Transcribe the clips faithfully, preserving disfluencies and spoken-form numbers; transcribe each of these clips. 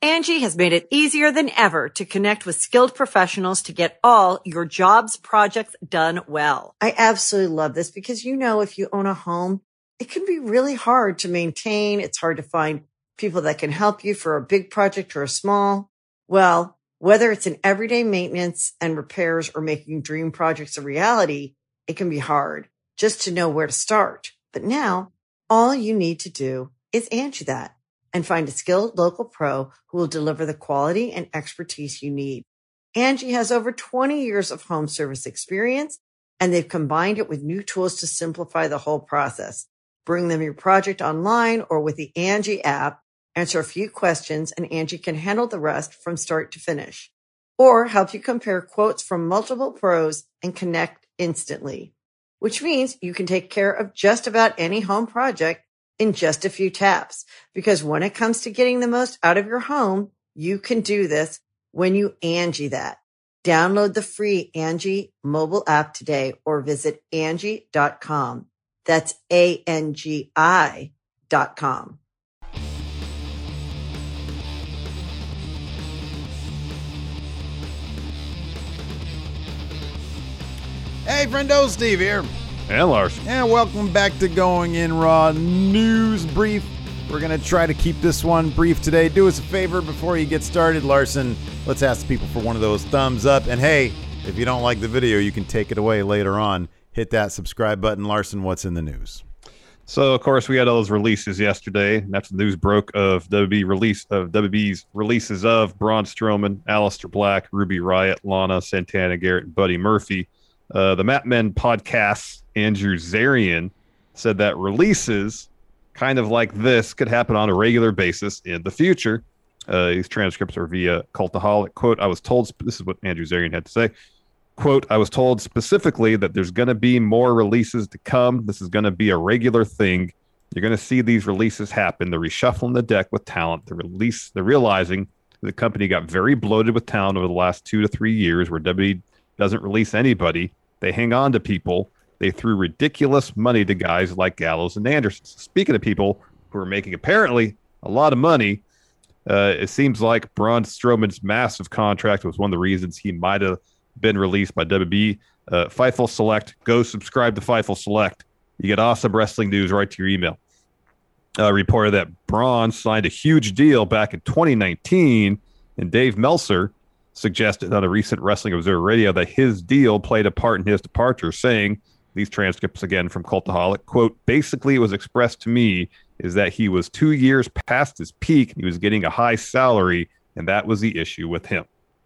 Angie has made it easier than ever to connect with skilled professionals to get all your jobs projects done well. I absolutely love this because, you know, if you own a home, it can be really hard to maintain. It's hard to find people that can help you for a big project or a small. Well, whether it's in everyday maintenance and repairs or making dream projects a reality, it can be hard just to know where to start. But now all you need to do is Angie that and find a skilled local pro who will deliver the quality and expertise you need. Angie has over twenty years of home service experience, and they've combined it with new tools to simplify the whole process. Bring them your project online or with the Angie app, answer a few questions, and Angie can handle the rest from start to finish. Or help you compare quotes from multiple pros and connect instantly, which means you can take care of just about any home project in just a few taps. Because when it comes to getting the most out of your home, you can do this when you Angie that. Download the free Angie mobile app today or visit Angie dot com. That's A N G I dot com. Hey, friendo, Steve here. And Lars. And welcome back to Going In Raw News Brief. We're going to try to keep this one brief today. Do us a favor before you get started, Larson. Let's ask people for one of those thumbs up. And hey, if you don't like the video, you can take it away later on. Hit that subscribe button. Larson, what's in the news? So, of course, we had all those releases yesterday. And that's the news broke of W W E release of W W E's releases of Braun Strowman, Aleister Black, Ruby Riott, Lana, Santana Garrett, and Buddy Murphy. Uh, the Mat Men podcast's Andrew Zarian said that releases kind of like this could happen on a regular basis in the future. Uh, these transcripts are via Cultaholic. Quote, I was told, this is what Andrew Zarian had to say, quote, I was told specifically that there's going to be more releases to come. This is going to be a regular thing. You're going to see these releases happen. They're reshuffling the deck with talent. The release, they're realizing the company got very bloated with talent over the last two to three years where W W E doesn't release anybody. They hang on to people. They threw ridiculous money to guys like Gallows and Anderson. Speaking of people who are making apparently a lot of money, uh, it seems like Braun Strowman's massive contract was one of the reasons he might have been released by W W E. Uh, Fightful Select, go subscribe to Fightful Select. You get awesome wrestling news right to your email. Uh, reported that Braun signed a huge deal back in twenty nineteen, and Dave Meltzer suggested on a recent Wrestling Observer Radio that his deal played a part in his departure, saying, these transcripts again from Cultaholic, quote, basically it was expressed to me is that he was two years past his peak. He was getting a high salary, and that was the issue with him.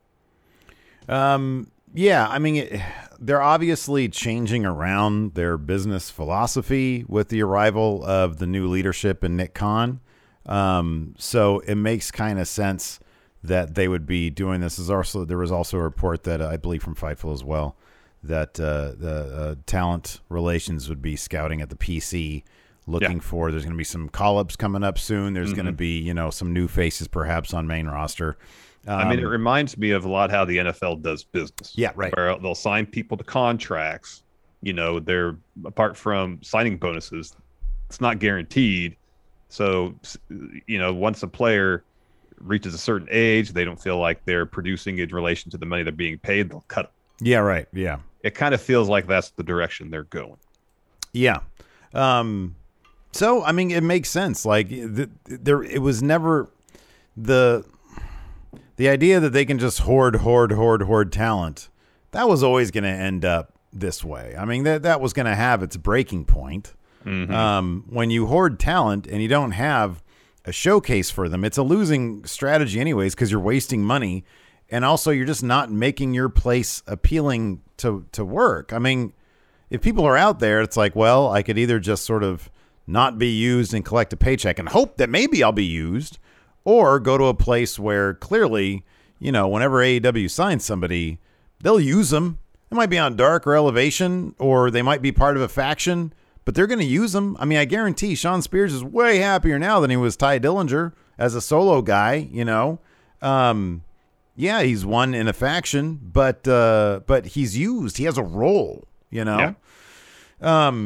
Um, yeah, I mean, it, they're obviously changing around their business philosophy with the arrival of the new leadership in Nick Khan. Um, so it makes kind of sense that they would be doing this. Is also there was also a report that uh, I believe from Fightful as well that uh, the uh, talent relations would be scouting at the P C, looking yeah. for. There's going to be some call-ups coming up soon. There's mm-hmm. going to be you know some new faces perhaps on main roster. Um, I mean, it reminds me of a lot how the N F L does business. Yeah, right. Where they'll sign people to contracts. You know, they're apart from signing bonuses, it's not guaranteed. So you know, once a player reaches a certain age, they don't feel like they're producing in relation to the money they're being paid, they'll cut them. Yeah, right. Yeah. It kind of feels like that's the direction they're going. Yeah. Um, so, I mean, it makes sense. Like, the, there, it was never the the idea that they can just hoard, hoard, hoard, hoard talent. That was always going to end up this way. I mean, that that was going to have its breaking point. Mm-hmm. Um, when you hoard talent and you don't have a showcase for them, it's a losing strategy anyways, because you're wasting money. And also you're just not making your place appealing to, to work. I mean, if people are out there, it's like, well, I could either just sort of not be used and collect a paycheck and hope that maybe I'll be used, or go to a place where clearly, you know, whenever A E W signs somebody, they'll use them. It might be on Dark or Elevation, or they might be part of a faction, but they're going to use them. I mean, I guarantee Sean Spears is way happier now than he was Ty Dillinger as a solo guy, you know. Um, yeah, he's won in a faction, but uh, but he's used. He has a role, you know. Yeah. Um,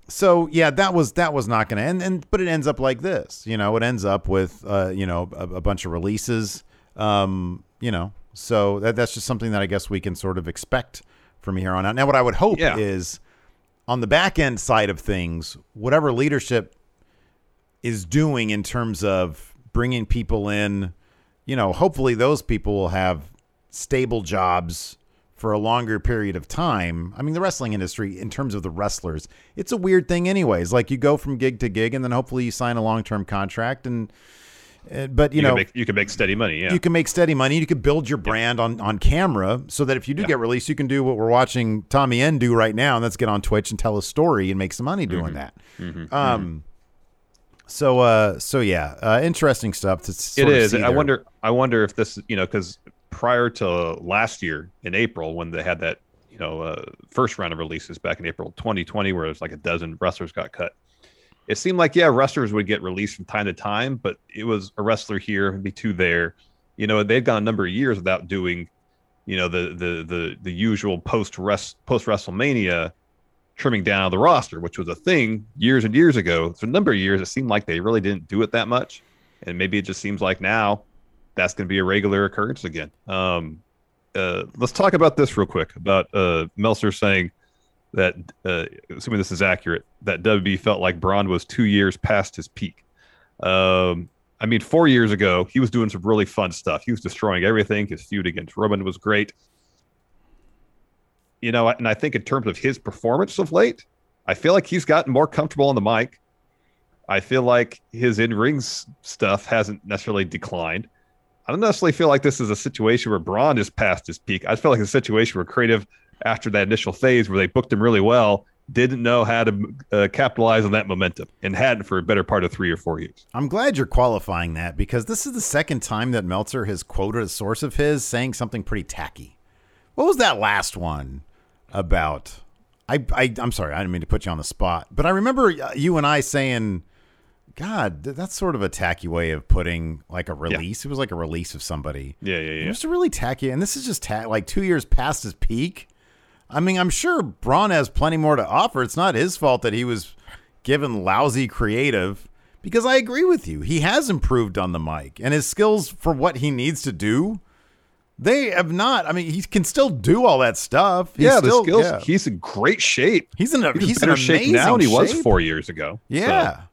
so yeah, that was that was not going to end, and but it ends up like this. You know, it ends up with uh, you know a, a bunch of releases. Um, you know, so that that's just something that I guess we can sort of expect from here on out. Now, what I would hope Yeah. is on the back end side of things, whatever leadership is doing in terms of bringing people in, you know, hopefully those people will have stable jobs for a longer period of time. I mean, the wrestling industry, in terms of the wrestlers, it's a weird thing anyways. Like you go from gig to gig and then hopefully you sign a long-term contract and, uh, but you, You know, can make, you can make steady money. Yeah. you can make steady money. You can build your brand on, on camera so that if you do Yeah. get released, you can do what we're watching Tommy N do right now. And that's get on Twitch and tell a story and make some money doing Mm-hmm. that. Mhm. Um, so, uh, so yeah, uh, interesting stuff to sort It of is. see I there. wonder. I wonder if this, you know, because prior to last year in April, when they had that, you know, uh, first round of releases back in April twenty twenty, where it was like a dozen wrestlers got cut, it seemed like yeah, wrestlers would get released from time to time, but it was a wrestler here, maybe two there. You know, they'd gone a number of years without doing, you know, the the the the usual post rest post WrestleMania trimming down of the roster, which was a thing years and years ago. For a number of years, it seemed like they really didn't do it that much. And maybe it just seems like now that's going to be a regular occurrence again. Um, uh, let's talk about this real quick about uh, Meltzer saying that, uh, assuming this is accurate, that W W E felt like Braun was two years past his peak. Um, I mean, four years ago, he was doing some really fun stuff. He was destroying everything. His feud against Roman was great. You know, and I think in terms of his performance of late, I feel like he's gotten more comfortable on the mic. I feel like his in-ring stuff hasn't necessarily declined. I don't necessarily feel like this is a situation where Braun is past his peak. I feel like it's a situation where creative, after that initial phase where they booked him really well, didn't know how to uh, capitalize on that momentum and hadn't for a better part of three or four years. I'm glad you're qualifying that because this is the second time that Meltzer has quoted a source of his saying something pretty tacky. What was that last one about? I, I, I'm sorry, I didn't mean to put you on the spot, but I remember you and I saying, God, that's sort of a tacky way of putting like a release. Yeah. It was like a release of somebody. Yeah, yeah, yeah. It was really tacky. And this is just ta- like two years past his peak. I mean, I'm sure Braun has plenty more to offer. It's not his fault that he was given lousy creative because I agree with you. He has improved on the mic and his skills for what he needs to do. They have not. I mean, he can still do all that stuff. He's yeah, still, the skills. Yeah. He's in great shape. He's in a he's, he's in better an shape now than he was shape. four years ago. Yeah. So,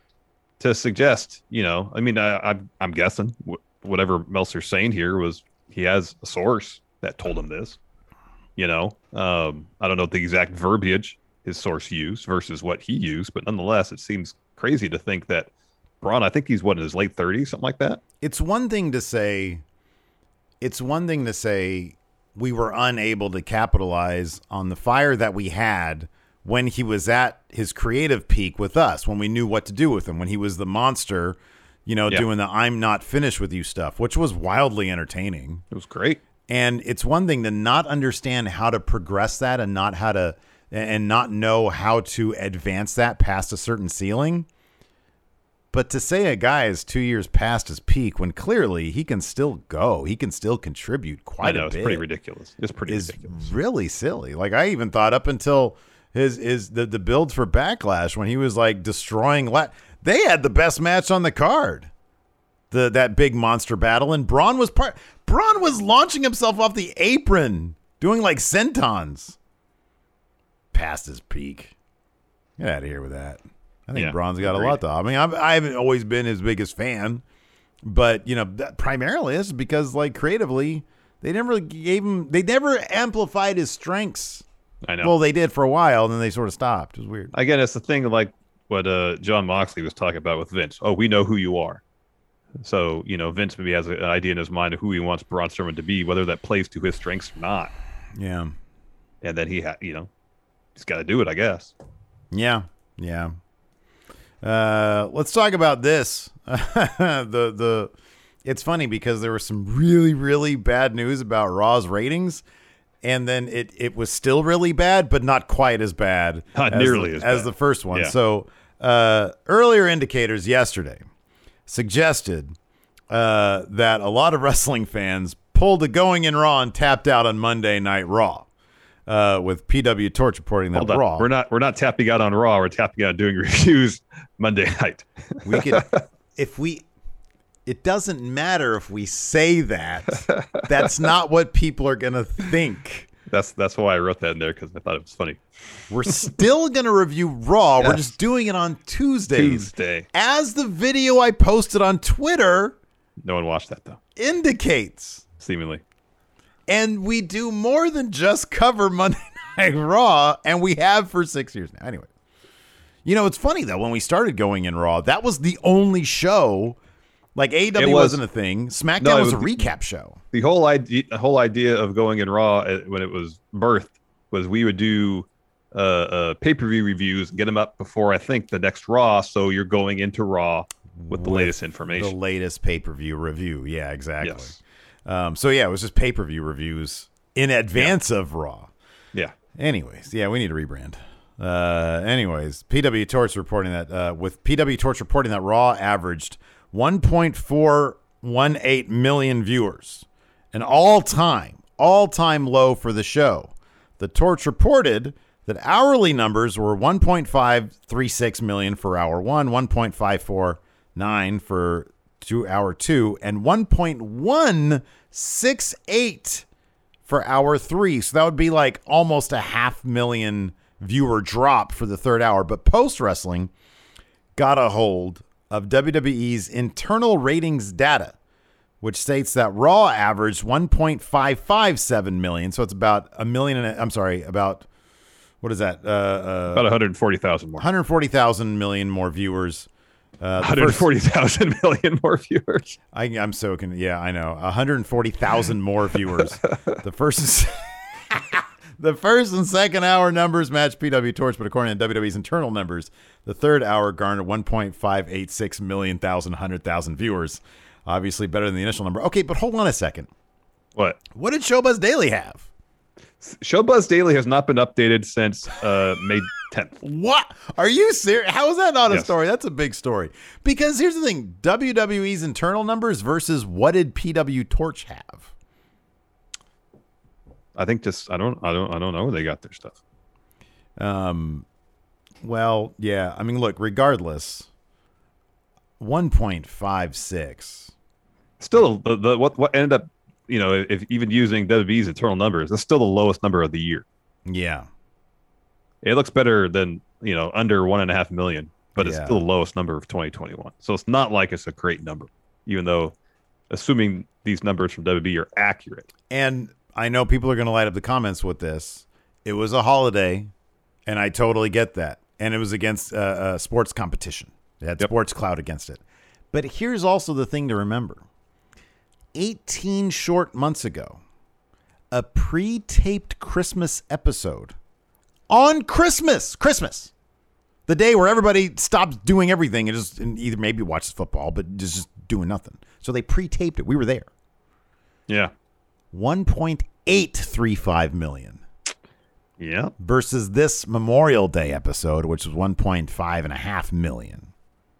to suggest, you know, I mean, I, I, I'm guessing wh- whatever Meltzer's saying here was he has a source that told him this. You know, um, I don't know the exact verbiage his source used versus what he used, but nonetheless, it seems crazy to think that Braun, I think he's what in his late thirties, something like that. It's one thing to say, it's one thing to say we were unable to capitalize on the fire that we had when he was at his creative peak with us, when we knew what to do with him, when he was the monster, you know, yeah. doing the I'm not finished with you stuff, which was wildly entertaining. It was great. And it's one thing to not understand how to progress that and not how to and not know how to advance that past a certain ceiling. But to say a guy is two years past his peak when clearly he can still go, he can still contribute quite I know, a bit. It's pretty ridiculous. It's pretty is ridiculous. Really silly. Like I even thought up until his his the, the build for Backlash when he was like destroying La- they had the best match on the card. The that big monster battle, and Braun was part. Braun was launching himself off the apron, doing like sentons. Past his peak. Get out of here with that. I think Yeah, Braun's got agreed. a lot to. I mean, I've, I haven't always been his biggest fan, but you know, that primarily is because like creatively, they never gave him. They never amplified his strengths. I know. Well, they did for a while, and then they sort of stopped. It was weird. Again, it's the thing like what uh, John Moxley was talking about with Vince. Oh, we know who you are. So, you know, Vince maybe has an idea in his mind of who he wants Braun Strowman to be, whether that plays to his strengths or not. Yeah. And then he, ha- you know, he's got to do it, I guess. Yeah. Yeah. Uh, let's talk about this. the the it's funny because there was some really really bad news about Raw's ratings, and then it it was still really bad, but not quite as bad, Not as nearly the, as as bad. the first one. Yeah. So uh, earlier indicators yesterday suggested uh, that a lot of wrestling fans pulled a going in Raw and tapped out on Monday Night Raw. uh, with P W Torch reporting that Hold on. Raw. We're not we're not tapping out on Raw. We're tapping out doing reviews Monday night. We could, if we. It doesn't matter if we say that. That's not what people are gonna think. That's that's why I wrote that in there because I thought it was funny. We're still gonna review Raw. Yes. We're just doing it on Tuesdays. Tuesday. As the video I posted on Twitter No one watched that though. indicates. Seemingly. And we do more than just cover Monday Night Raw, and we have for six years now. Anyway, you know, it's funny though, when we started going in Raw, that was the only show. Like A E W It was- wasn't a thing. SmackDown No, it was a was- recap show. The whole idea, the whole idea of going in Raw uh, when it was birthed was we would do uh, uh, pay-per-view reviews, get them up before I think the next Raw, so you're going into Raw with the With latest The information. latest pay-per-view review. Yeah, exactly. Yes. Um, so yeah, it was just pay-per-view reviews in advance of Raw. Yeah. Anyways, yeah, we need to rebrand. Uh, anyways, P W Torch reporting that uh, with P W Torch reporting that Raw averaged one point four one eight million viewers, an all-time, all-time low for the show. The Torch reported that hourly numbers were one point five three six million for hour one, one point five four nine for two hour two, and one point one six eight for hour three. So that would be like almost a half million viewer drop for the third hour. But Post Wrestling got a hold of W W E's internal ratings data, which states that Raw averaged one point five five seven million. So it's about a million and a, I'm sorry, about what is that? Uh, uh, About one hundred forty thousand more. one hundred forty thousand million more viewers. Uh, the one hundred forty thousand first- million more viewers. I, I'm so con- yeah, I know. one hundred forty thousand more viewers. The first and the first and second hour numbers match P W Torch, but according to W W E's internal numbers, the third hour garnered one point five eight six million thousand hundred thousand viewers. Obviously better than the initial number. Okay, but hold on a second. What? What did Showbuzz Daily have? Showbuzz Daily has not been updated since uh, May tenth. What? Are you serious? How is that not a Yes. story? That's a big story. Because here's the thing. W W E's internal numbers versus what did P W Torch have? I think just I don't I don't I don't know where they got their stuff. Um, well, yeah. I mean, look, regardless, one point five six. Still, the, the what what ended up, you know, if even using W W E's internal numbers, that's still the lowest number of the year. Yeah. It looks better than, you know, under one and a half million, but it's Yeah. still the lowest number of twenty twenty-one. So it's not like it's a great number, even though, assuming these numbers from W W E are accurate. And I know people are going to light up the comments with this. It was a holiday, and I totally get that. And it was against uh, a sports competition. It had Yep. sports cloud against it. But here's also the thing to remember. eighteen short months ago, a pre-taped Christmas episode on Christmas, Christmas, the day where everybody stops doing everything and just and either maybe watches football, but just, just doing nothing. So they pre-taped it. We were there. Yeah. one point eight three five million Yeah. versus this Memorial Day episode, which was one point five and a half million.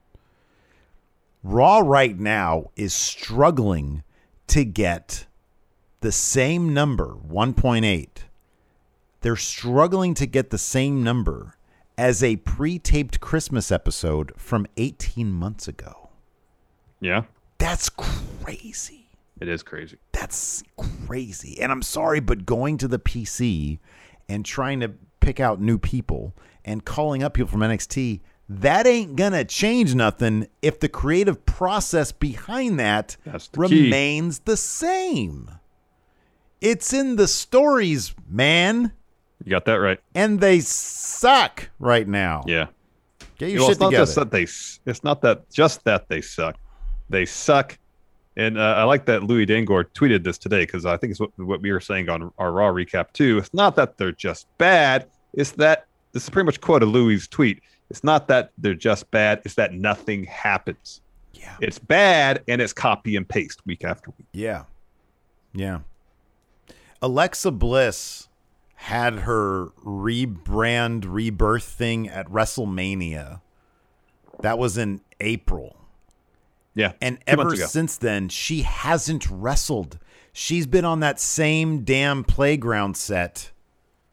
Raw right now is struggling to get the same number, one point eight. They're struggling to get the same number as a pre-taped Christmas episode from eighteen months ago. Yeah. That's crazy. It is crazy. That's crazy. And I'm sorry, but going to the P C and trying to pick out new people and calling up people from N X T, that ain't going to change nothing if the creative process behind that That's the key. remains the same. It's in the stories, man. You got that right. And they suck right now. Yeah. Get your Well, shit it's not together. just that they. s- It's not that just that they suck. They suck, and uh, I like that Louis Dangor tweeted this today because I think it's what, what we were saying on our Raw recap too. It's not that they're just bad. It's that this is pretty much quote of Louis' tweet. It's not that they're just bad. It's that nothing happens. Yeah. It's bad and it's copy and paste week after week. Yeah. Yeah. Alexa Bliss had her rebrand rebirth thing at WrestleMania. That was in April. Yeah. And two ever months ago. since then, she hasn't wrestled. She's been on that same damn playground set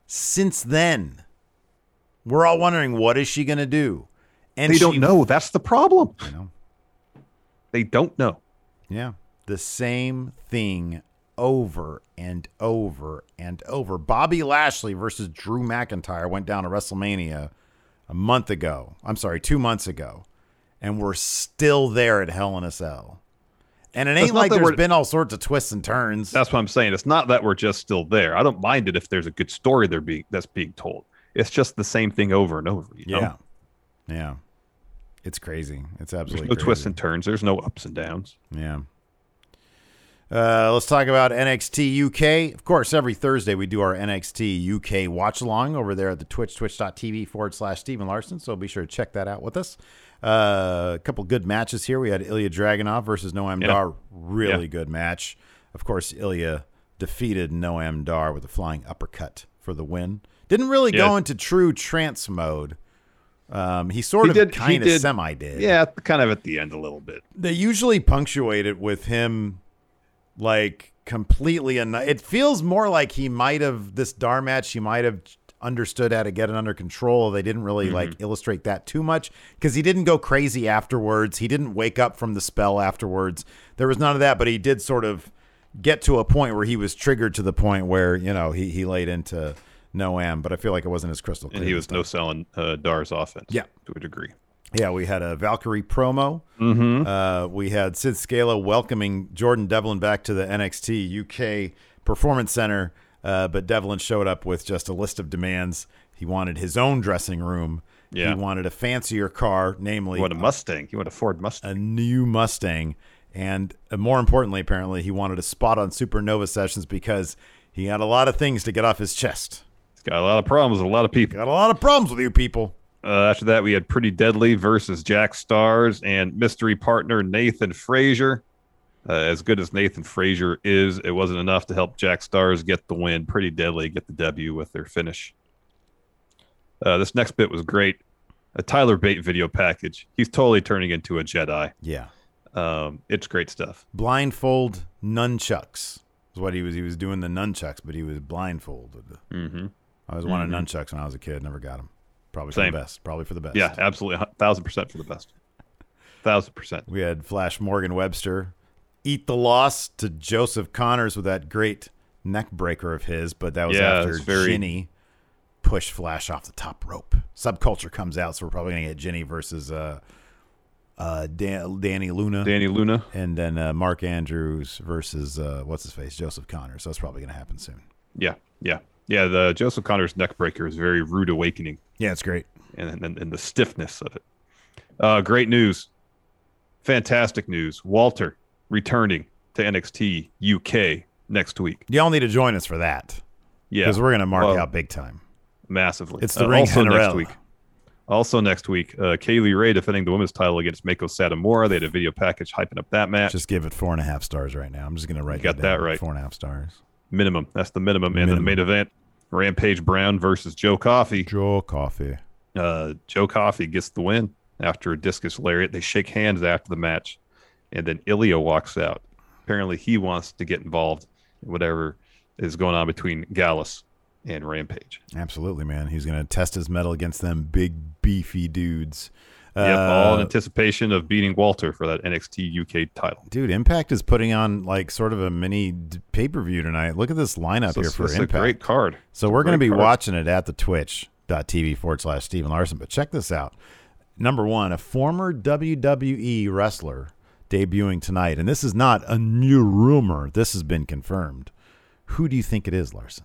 since then. We're all wondering, what is she going to do? And they she, don't know. That's the problem. You know, they don't know. Yeah. The same thing over and over and over. Bobby Lashley versus Drew McIntyre went down to WrestleMania a month ago. I'm sorry, two months ago. And we're still there at Hell in a Cell. And it ain't like there's been all sorts of twists and turns. That's what I'm saying. It's not that we're just still there. I don't mind it if there's a good story there being that's being told. It's just the same thing over and over. You know? Yeah. Yeah. It's crazy. It's absolutely There's no crazy. twists and turns. There's no ups and downs. Yeah. Uh, let's talk about N X T U K. Of course, every Thursday we do our N X T U K watch along over there at the Twitch, twitch.tv forward slash Stephen Larson. So be sure to check that out with us. Uh, a couple good matches here. We had Ilya Dragunov versus Noam Yeah. Dar. Really Yeah. good match. Of course, Ilya defeated Noam Dar with a flying uppercut for the win. Didn't really Yeah. go into true trance mode. Um, he sort He of did- he kind of did- semi did. Yeah, kind of at the end a little bit. They usually punctuate it with him like completely. Un- it feels more like he might have this Dar match. He might have understood how to get it under control. They didn't really Mm-hmm. like illustrate that too much because he didn't go crazy afterwards. He didn't wake up from the spell afterwards. There was none of that, but he did sort of get to a point where he was triggered to the point where, you know, he, he laid into Noam, but I feel like it wasn't as crystal clear. And he was this no time. selling uh, Dar's offense. Yeah. To a degree. Yeah, we had a Valkyrie promo. Mm-hmm. Uh, we had Sid Scala welcoming Jordan Devlin back to the N X T U K Performance Center, uh, but Devlin showed up with just a list of demands. He wanted his own dressing room. Yeah. He wanted a fancier car, namely He wanted a Mustang. He wanted a Ford Mustang. a new Mustang. And uh, more importantly, apparently, he wanted a spot on Supernova Sessions because he had a lot of things to get off his chest. He's got a lot of problems with a lot of people. Got a lot of problems with you people. Uh, after that, we had Pretty Deadly versus Jack Stars and mystery partner Nathan Frazier. Uh, as good as Nathan Frazier is, it wasn't enough to help Jack Stars get the win. Pretty Deadly get the W with their finish. Uh, this next bit was great. A Tyler Bate video package. He's totally turning into a Jedi. Yeah. Um, it's great stuff. Blindfold nunchucks is what he was. He was doing the nunchucks, but he was blindfolded. Mm-hmm. I always wanted nunchucks when I was a kid. Never got them. Probably for Same. the best. Probably for the best. Yeah, absolutely. A thousand percent for the best. Thousand percent. We had Flash Morgan Webster eat the loss to Joseph Connors with that great neck breaker of his, but that was Yeah, after it's very- Ginny pushed Flash off the top rope. Subculture comes out, so we're probably going to get Ginny versus uh, uh, Dan- Danny Luna. Danny Luna. And then uh, Mark Andrews versus, uh, what's his face, Joseph Connors. So that's probably going to happen soon. Yeah, yeah. Yeah, the Joseph Connors neck breaker is very rude awakening. Yeah, it's great. And, and, and the stiffness of it. Uh, great news. Fantastic news. Walter returning to N X T U K next week. Y'all need to join us for that. Yeah. Because we're going to mark Well, out big time. massively. It's the Uh, Ring also next General. week. Also next week, uh, Kaylee Ray defending the women's title against Mako Satomura. They had a video package hyping up that match. Just give it four and a half stars right now. I'm just going to write You got down. that right. Four and a half stars. minimum. That's the minimum. And Minimum. the main event, Rampage Brown versus Joe Coffey. Joe Coffey. Uh, Joe Coffey gets the win after a discus lariat. They shake hands after the match, and then Ilya walks out. Apparently, he wants to get involved in whatever is going on between Gallus and Rampage. Absolutely, man. He's going to test his mettle against them big, beefy dudes. Yep, all in Uh, anticipation of beating Walter for that N X T U K title. Dude, Impact is putting on like sort of a mini d- pay-per-view tonight. Look at this lineup So here it's, for it's Impact. a great card. So It's a we're going to great be card. watching it at the twitch.tv forward slash Stephen Larson. But check this out. Number one, a former W W E wrestler debuting tonight. And this is not a new rumor. This has been confirmed. Who do you think it is, Larson?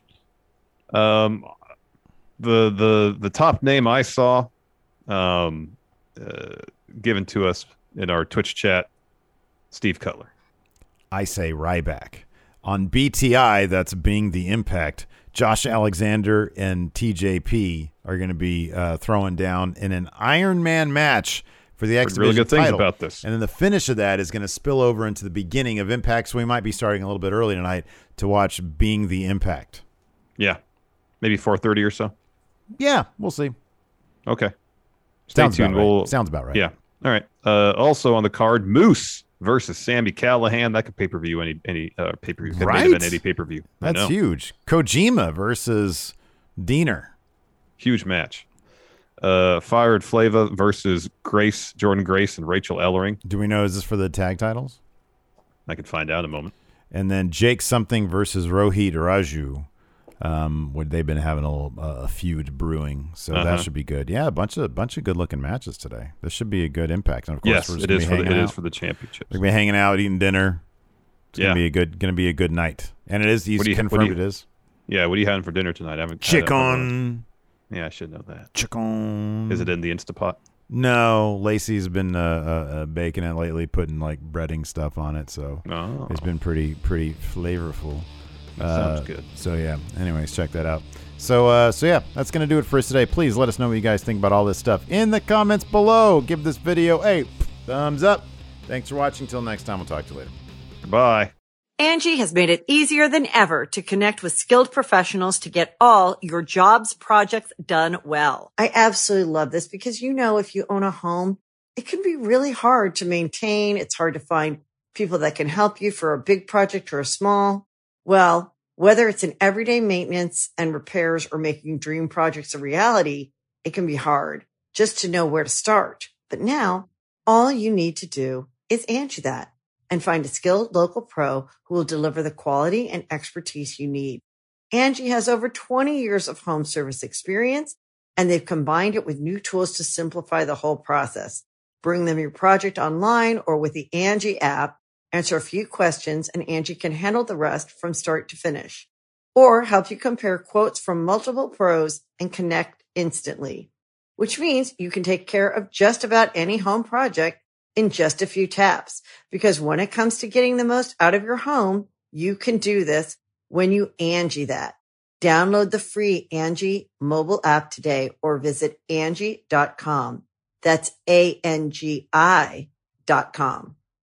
Um, the the the top name I saw, um, uh, given to us in our Twitch chat, Steve Cutler. I say Ryback. On B T I, that's Being the Impact, Josh Alexander and T J P are going to be uh, throwing down in an Iron Man match for the X Heard really Division good things title. about this. And then the finish of that is going to spill over into the beginning of Impact, so we might be starting a little bit early tonight to watch Being the Impact. Yeah, maybe four thirty or so. Yeah, we'll see. Okay, stay Sounds tuned. about right. We'll, Sounds about right. Yeah. All right. Uh, also on the card, Moose versus Sammy Callahan. That could pay per view any any uh, pay per view. Could Right? main event any pay per view. That's huge. Kojima versus Diener. Huge match. Uh, Fired Flava versus Grace, Jordan Grace, and Rachel Ellering. Do we know, is this for the tag titles? I can find out in a moment. And then Jake something versus Rohit Raju. Um, where they've been having a little uh, a feud brewing, so uh-huh. that should be good. Yeah, a bunch of bunch of good looking matches today. This should be a good Impact. And of course, yes, we're just it is for the, it out. is for the championships. We're gonna be hanging out, eating dinner. It's yeah. gonna be a good gonna be a good night, and it is. He's you, confirmed you, it is. Yeah, what are you having for dinner tonight? I haven't. Chicken. Yeah, I should know that. Chicken. Is it in the Instapot? No, Lacey's been uh, uh, uh, baking it lately, putting like breading stuff on it, so oh. it's been pretty pretty flavorful. That uh, sounds good. So yeah. Anyways, check that out. So uh, so yeah, that's gonna do it for us today. Please let us know what you guys think about all this stuff in the comments below. Give this video a thumbs up. Thanks for watching. Till next time, we'll talk to you later. Goodbye. Angie has made it easier than ever to connect with skilled professionals to get all your jobs projects done well. I absolutely love this because, you know, if you own a home, it can be really hard to maintain. It's hard to find people that can help you for a big project or a small. Well, whether it's in everyday maintenance and repairs or making dream projects a reality, it can be hard just to know where to start. But now all you need to do is Angie that and find a skilled local pro who will deliver the quality and expertise you need. Angie has over twenty years of home service experience, and they've combined it with new tools to simplify the whole process. Bring them your project online or with the Angie app, answer a few questions, and Angie can handle the rest from start to finish. Or help you compare quotes from multiple pros and connect instantly, which means you can take care of just about any home project in just a few taps. Because when it comes to getting the most out of your home, you can do this when you Angie that. Download the free Angie mobile app today or visit Angie dot com. That's A N G I dot com.